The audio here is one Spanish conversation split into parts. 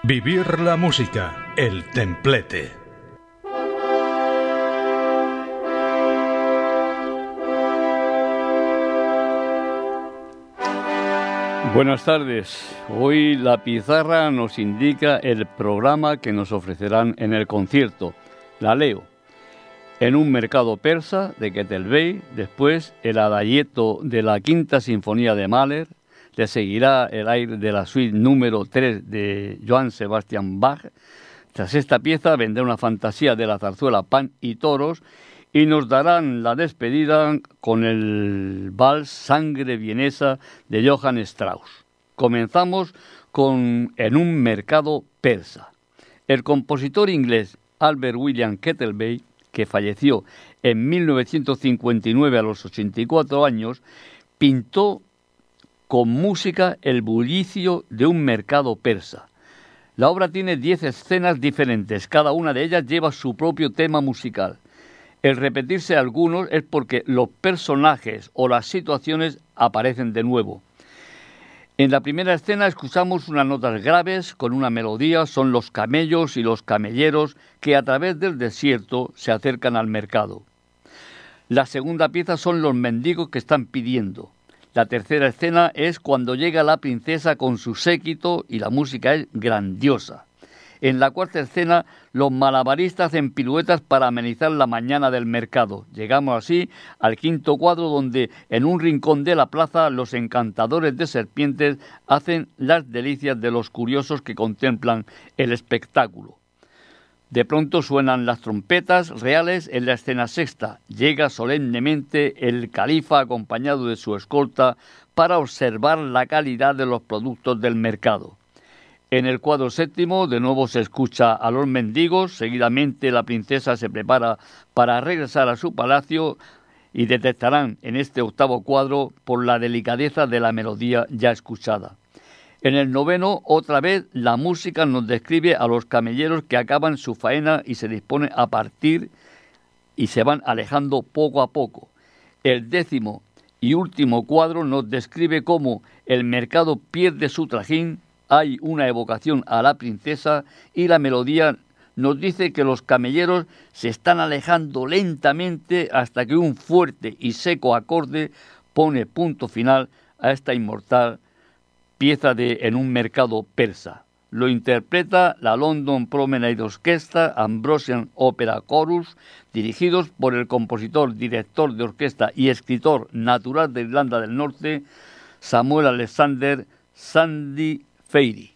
Vivir la música, el templete. Buenas tardes. Hoy la pizarra nos indica el programa que nos ofrecerán en el concierto. La leo. En un mercado persa de Ketelbey, después el adagietto de la Quinta Sinfonía de Mahler, le seguirá el aire de la suite número 3 de Johann Sebastian Bach. Tras esta pieza vendrá una fantasía de la zarzuela Pan y Toros y nos darán la despedida con el vals Sangre vienesa de Johann Strauss. Comenzamos con En un mercado persa. El compositor inglés Albert William Ketelbey, que falleció en 1959 a los 84 años, pintó con música el bullicio de un mercado persa. La obra tiene 10 escenas diferentes, cada una de ellas lleva su propio tema musical. El repetirse algunos es porque los personajes o las situaciones aparecen de nuevo. En la primera escena escuchamos unas notas graves con una melodía, son los camellos y los camelleros que a través del desierto se acercan al mercado. La segunda pieza son los mendigos que están pidiendo. La tercera escena es cuando llega la princesa con su séquito y la música es grandiosa. En la cuarta escena, los malabaristas hacen piruetas para amenizar la mañana del mercado. Llegamos así al quinto cuadro donde, en un rincón de la plaza, los encantadores de serpientes hacen las delicias de los curiosos que contemplan el espectáculo. De pronto suenan las trompetas reales en la escena sexta. Llega solemnemente el califa acompañado de su escolta para observar la calidad de los productos del mercado. En el cuadro séptimo de nuevo se escucha a los mendigos, seguidamente la princesa se prepara para regresar a su palacio y detectarán en este octavo cuadro por la delicadeza de la melodía ya escuchada. En el noveno, otra vez, la música nos describe a los camelleros que acaban su faena y se disponen a partir y se van alejando poco a poco. El décimo y último cuadro nos describe cómo el mercado pierde su trajín, hay una evocación a la princesa y la melodía nos dice que los camelleros se están alejando lentamente hasta que un fuerte y seco acorde pone punto final a esta inmortal pieza de En un mercado persa. Lo interpreta la London Promenade Orchestra, Ambrosian Opera Chorus, dirigidos por el compositor, director de orquesta y escritor natural de Irlanda del Norte, Samuel Alexander Sandy Fairy.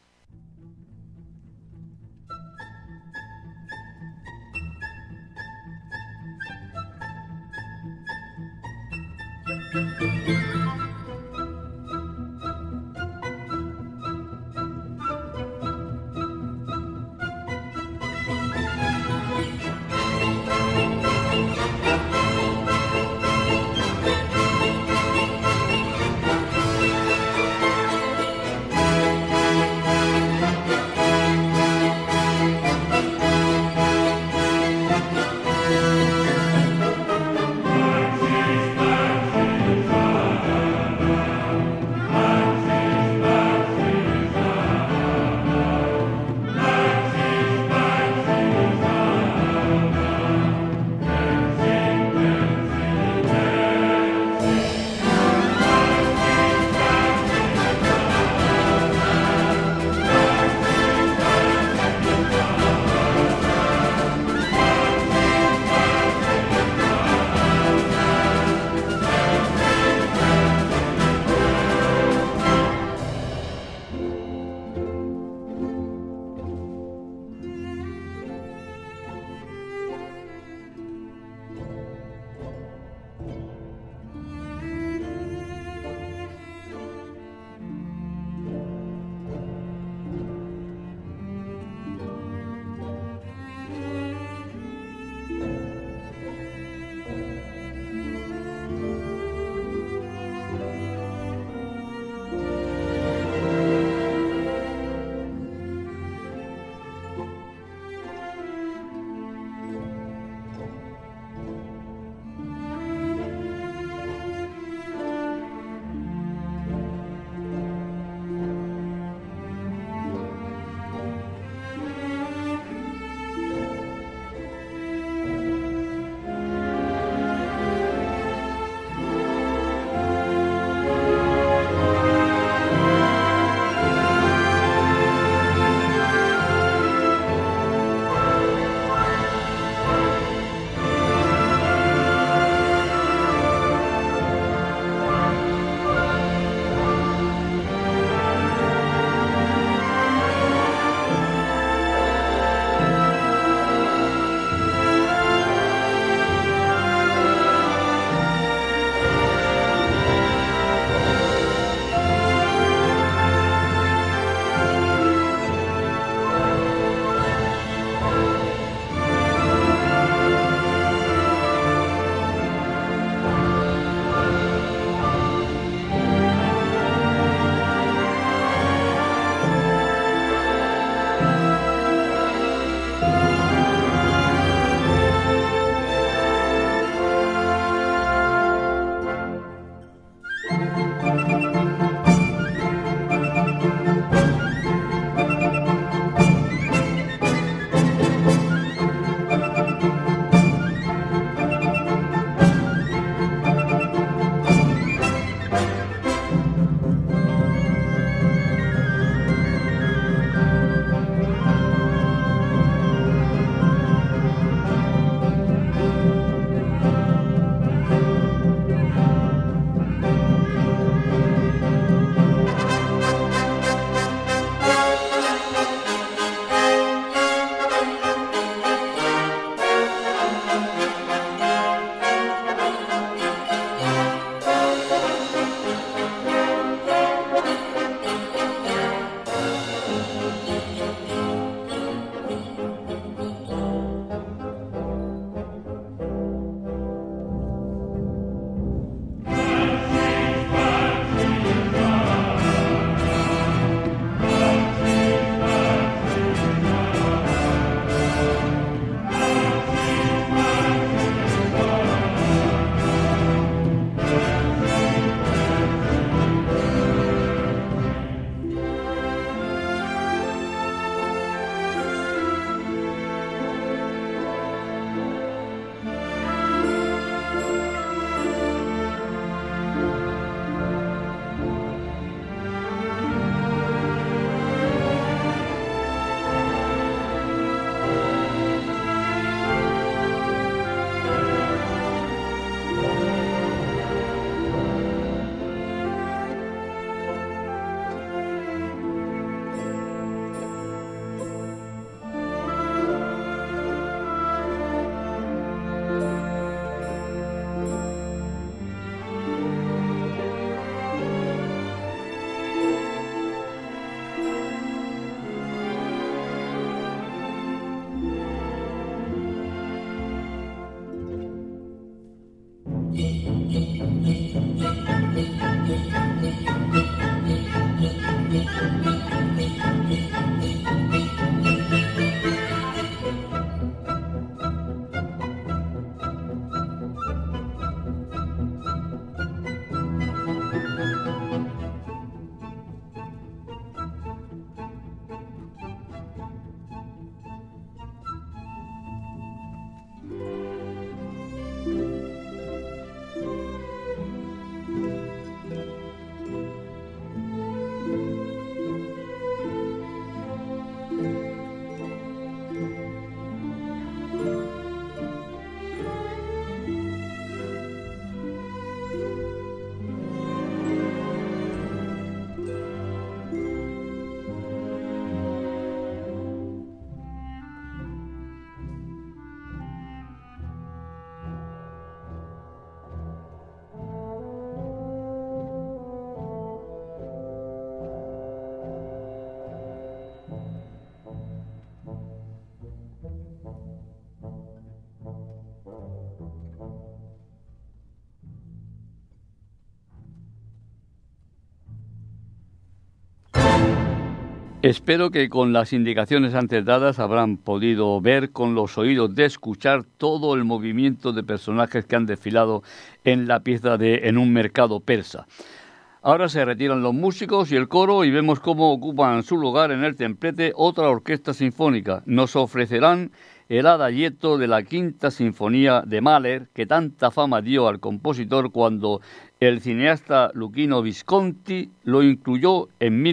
Espero que con las indicaciones antes dadas habrán podido ver con los oídos de escuchar todo el movimiento de personajes que han desfilado en la pieza de En un mercado persa. Ahora se retiran los músicos y el coro y vemos cómo ocupan su lugar en el templete otra orquesta sinfónica. Nos ofrecerán el adagietto de la Quinta Sinfonía de Mahler, que tanta fama dio al compositor cuando el cineasta Luchino Visconti lo incluyó en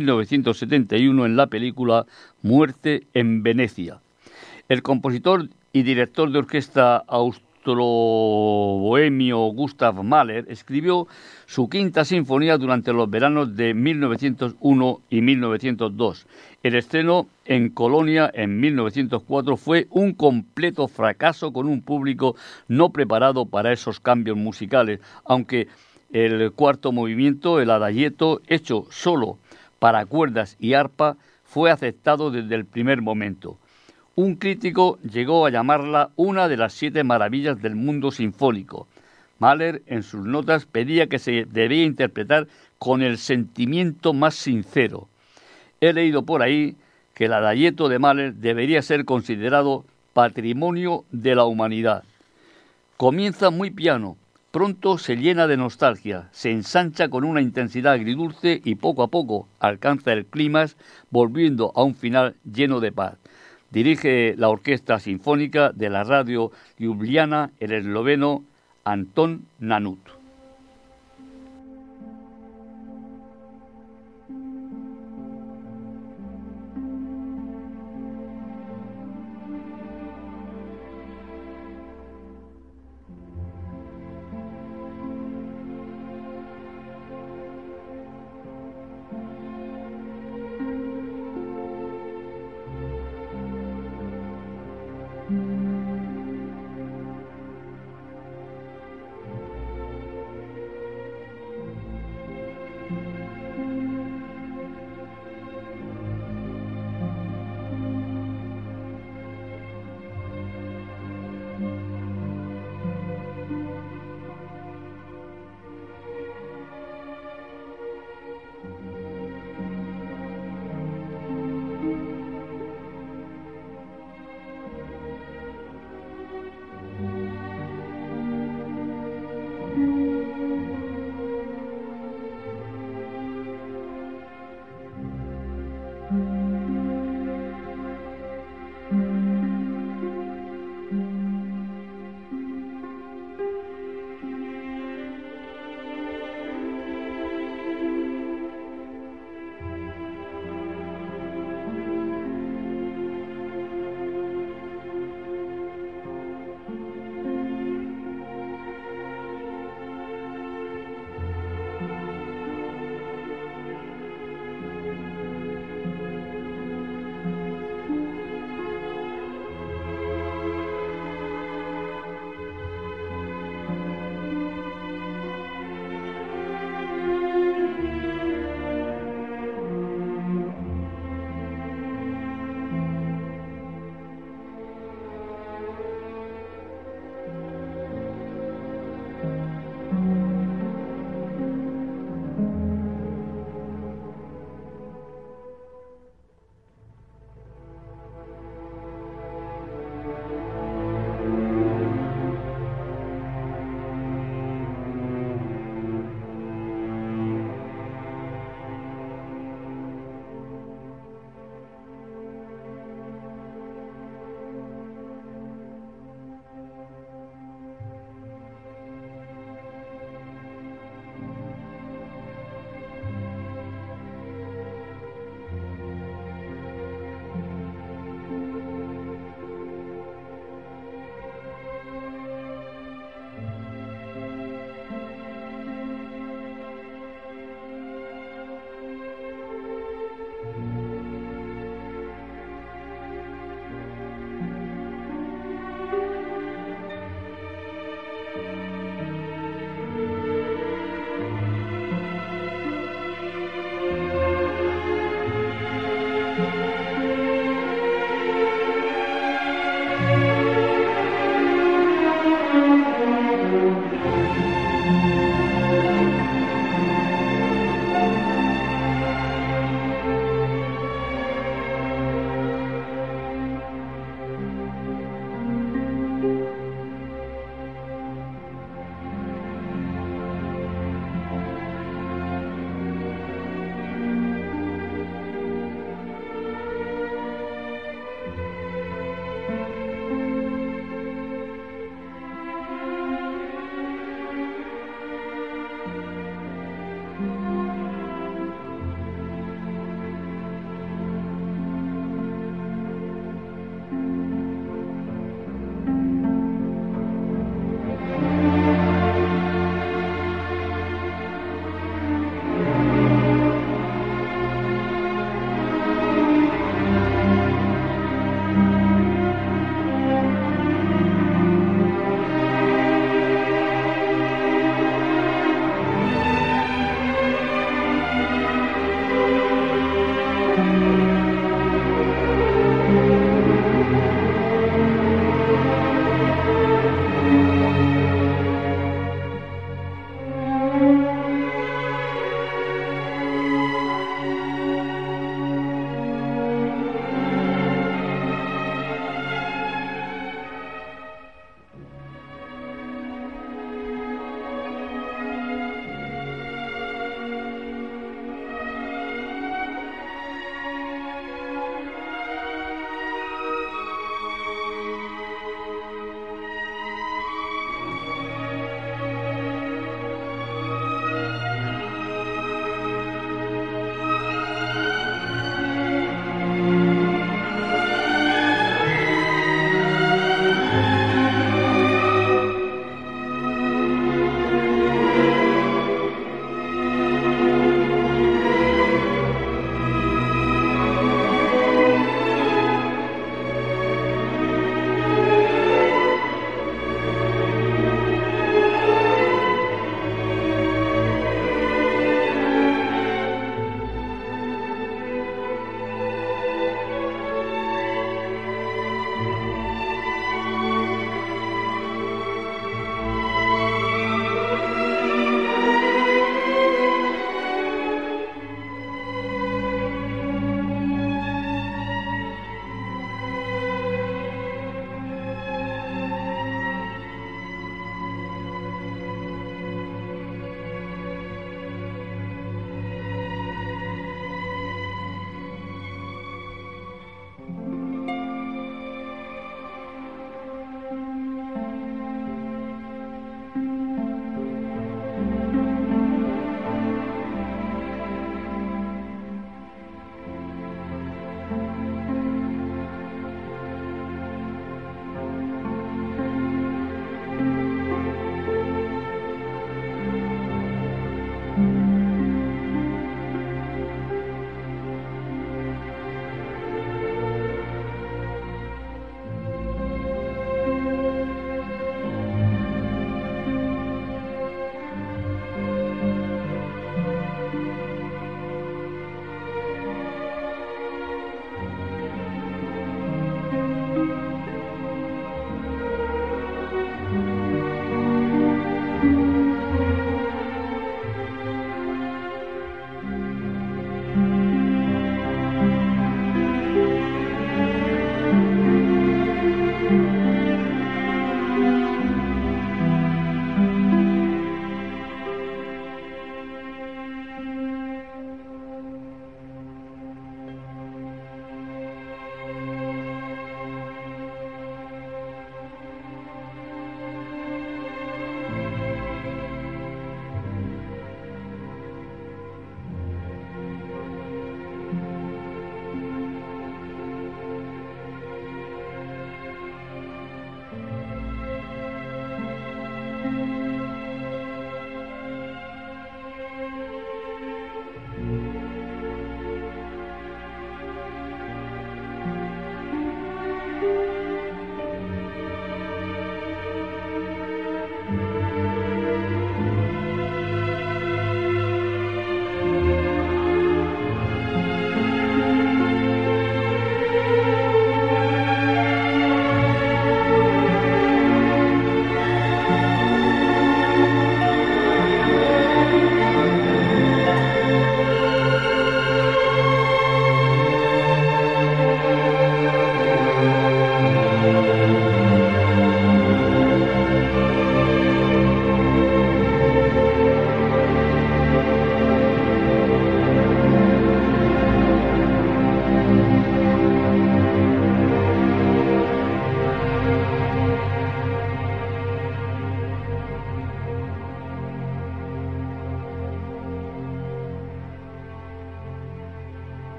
1971 en la película Muerte en Venecia. El compositor y director de orquesta austro-bohemio Gustav Mahler escribió su Quinta Sinfonía durante los veranos de 1901 y 1902. El estreno en Colonia en 1904 fue un completo fracaso con un público no preparado para esos cambios musicales, aunque el cuarto movimiento, el adagietto, hecho solo para cuerdas y arpa, fue aceptado desde el primer momento. Un crítico llegó a llamarla una de las 7 maravillas del mundo sinfónico. Mahler, en sus notas, pedía que se debía interpretar con el sentimiento más sincero. He leído por ahí que el adagietto de Mahler debería ser considerado patrimonio de la humanidad. Comienza muy piano, pronto se llena de nostalgia, se ensancha con una intensidad agridulce y poco a poco alcanza el clímax, volviendo a un final lleno de paz. Dirige la Orquesta Sinfónica de la Radio Ljubljana el esloveno Anton Nanut.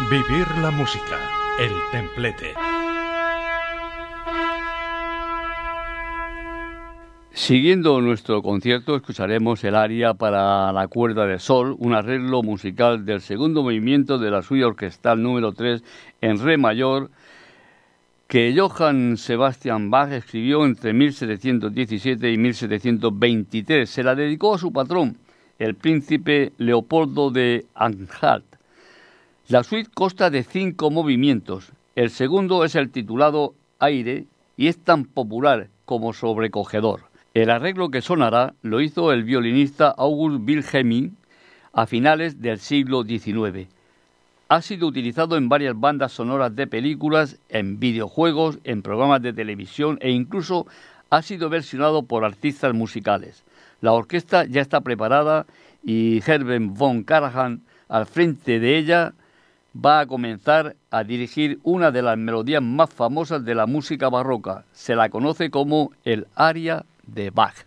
Vivir la música, el templete. Siguiendo nuestro concierto, escucharemos el aria para la cuerda de sol, un arreglo musical del segundo movimiento de la suite orquestal número 3 en re mayor, que Johann Sebastian Bach escribió entre 1717 y 1723. Se la dedicó a su patrón, el príncipe Leopoldo de Anhalt. La suite consta de 5 movimientos. El segundo es el titulado Aire y es tan popular como sobrecogedor. El arreglo que sonará lo hizo el violinista August Wilhelming a finales del siglo XIX. Ha sido utilizado en varias bandas sonoras de películas, en videojuegos, en programas de televisión e incluso ha sido versionado por artistas musicales. La orquesta ya está preparada y Herbert von Karajan, al frente de ella, va a comenzar a dirigir una de las melodías más famosas de la música barroca. Se la conoce como el aria de Bach.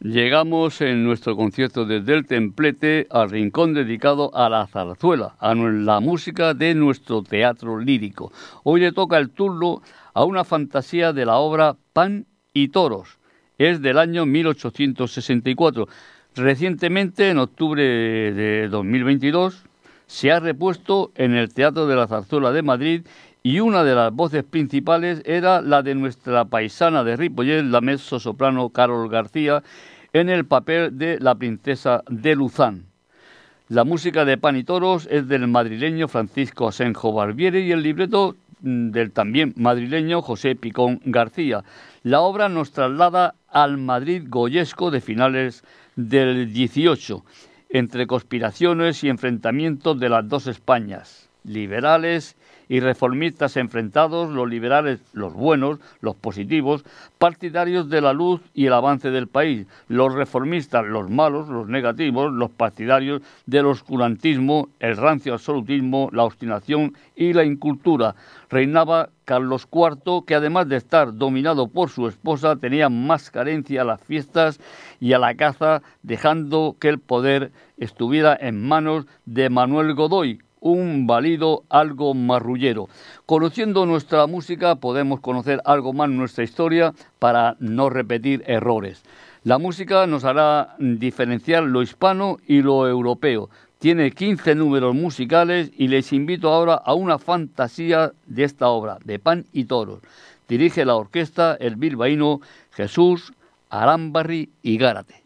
llegamos en nuestro concierto desde el Templete al rincón dedicado a la zarzuela, a la música de nuestro teatro lírico. Hoy le toca el turno a una fantasía de la obra Pan y Toros. Es del año 1864. Recientemente, en octubre de 2022, se ha repuesto en el Teatro de la Zarzuela de Madrid y una de las voces principales era la de nuestra paisana de Ripollet, la mezzosoprano Carol García, en el papel de la princesa de Luzán. La música de Pan y Toros es del madrileño Francisco Asenjo Barbieri y el libreto del también madrileño José Picón García. La obra nos traslada al Madrid goyesco de finales del 18, entre conspiraciones y enfrentamientos de las dos Españas, liberales y reformistas enfrentados, los liberales, los buenos, los positivos, partidarios de la luz y el avance del país, los reformistas, los malos, los negativos, los partidarios del oscurantismo, el rancio absolutismo, la obstinación y la incultura. Reinaba Carlos IV, que además de estar dominado por su esposa, tenía más carencia a las fiestas y a la caza, dejando que el poder estuviera en manos de Manuel Godoy, un válido algo marrullero. Conociendo nuestra música podemos conocer algo más nuestra historia para no repetir errores. La música nos hará diferenciar lo hispano y lo europeo. Tiene 15 números musicales y les invito ahora a una fantasía de esta obra, de Pan y Toros. Dirige la orquesta el bilbaíno Jesús Arambarri y Gárate.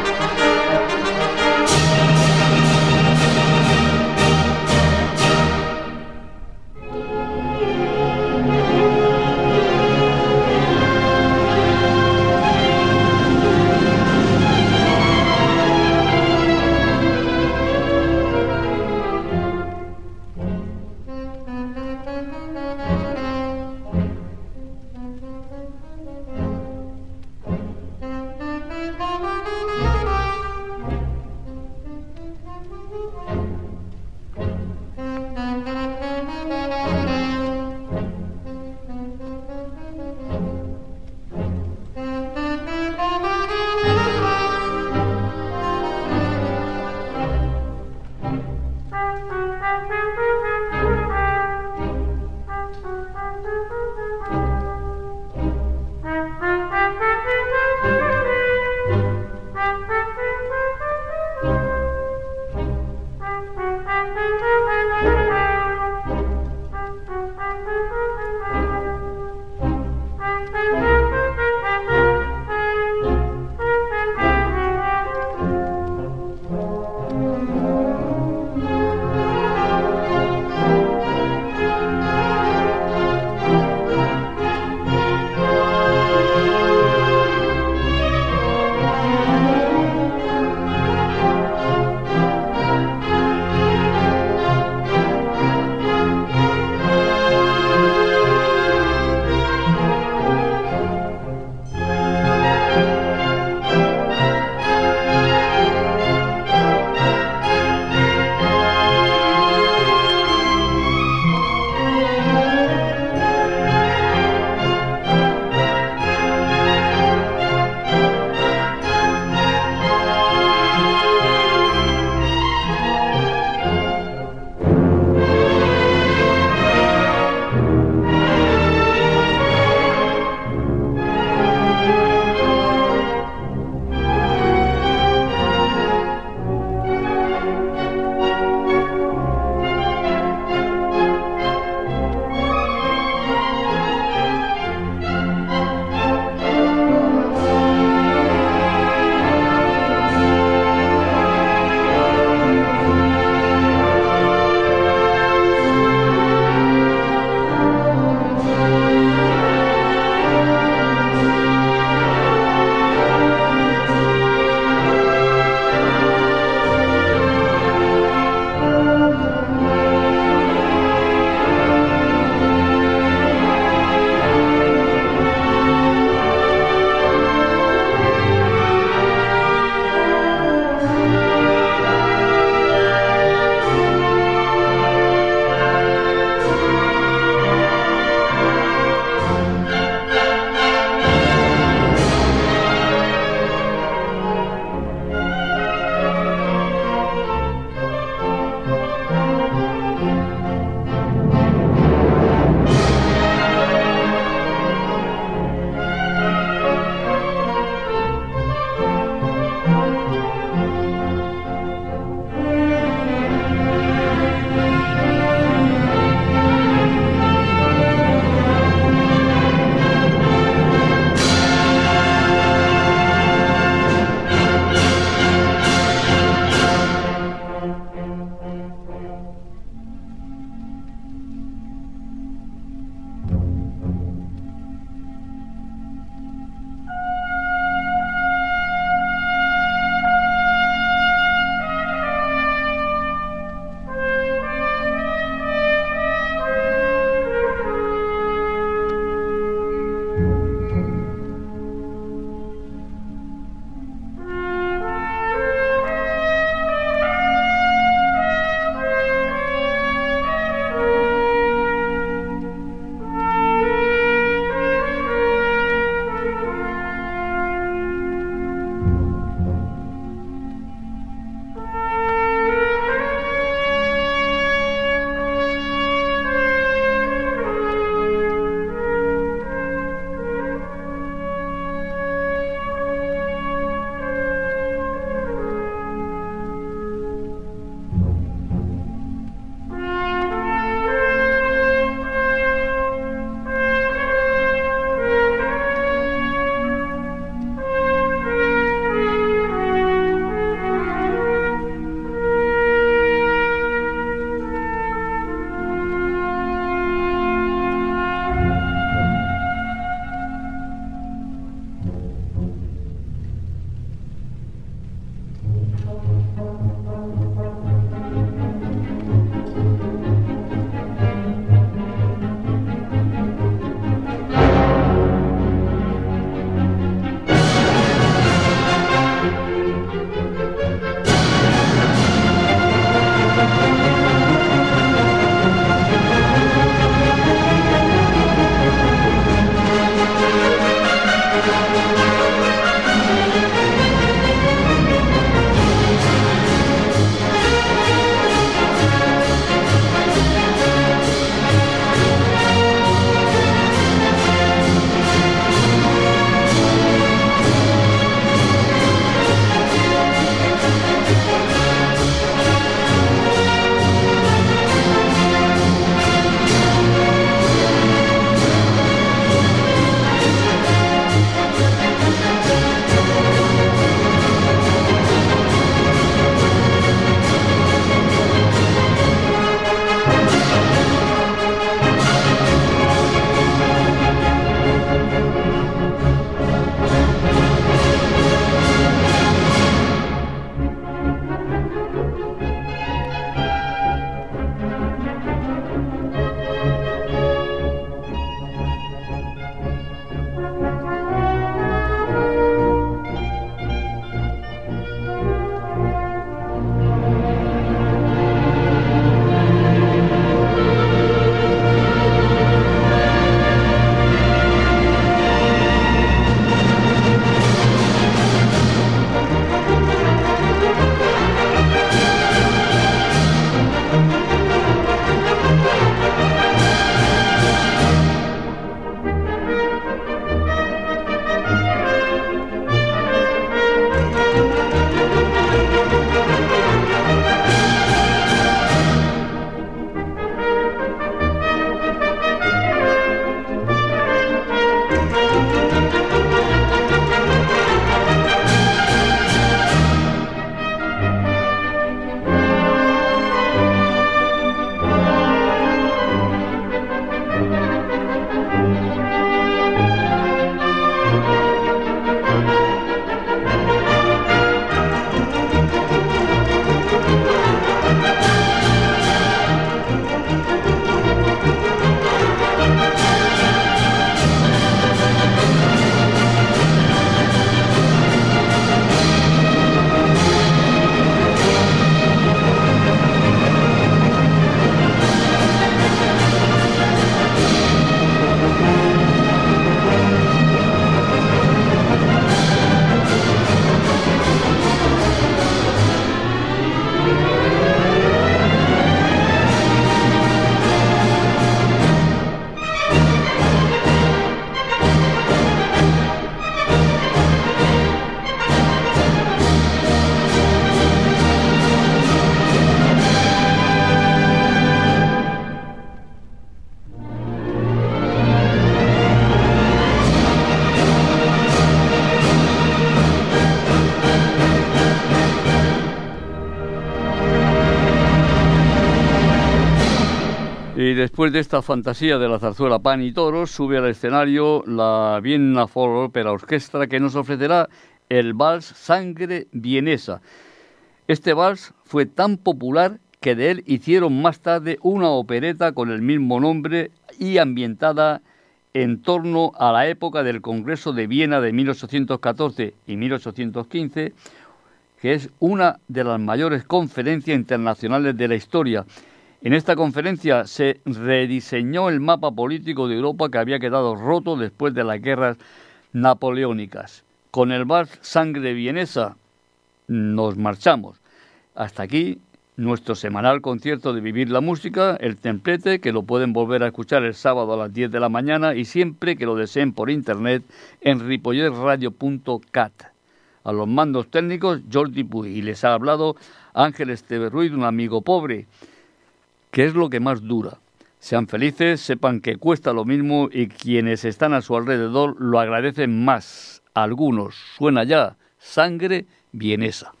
después de esta fantasía de la zarzuela Pan y Toros, sube al escenario la Vienna Folk Opera Orchestra, que nos ofrecerá el vals Sangre Vienesa. Este vals fue tan popular que de él hicieron más tarde una opereta con el mismo nombre y ambientada en torno a la época del Congreso de Viena de 1814 y 1815, que es una de las mayores conferencias internacionales de la historia. En esta conferencia se rediseñó el mapa político de Europa, que había quedado roto después de las guerras napoleónicas. Con el vals Sangre Vienesa nos marchamos. Hasta aquí nuestro semanal concierto de Vivir la Música, El Templete, que lo pueden volver a escuchar el sábado a las 10 de la mañana y siempre que lo deseen por internet en ripolletradio.cat. A los mandos técnicos, Jordi Puy, y les ha hablado Ángel Esteve Ruiz, un amigo pobre, que es lo que más dura. Sean felices, sepan que cuesta lo mismo y quienes están a su alrededor lo agradecen más. Algunos suena ya Sangre Vienesa.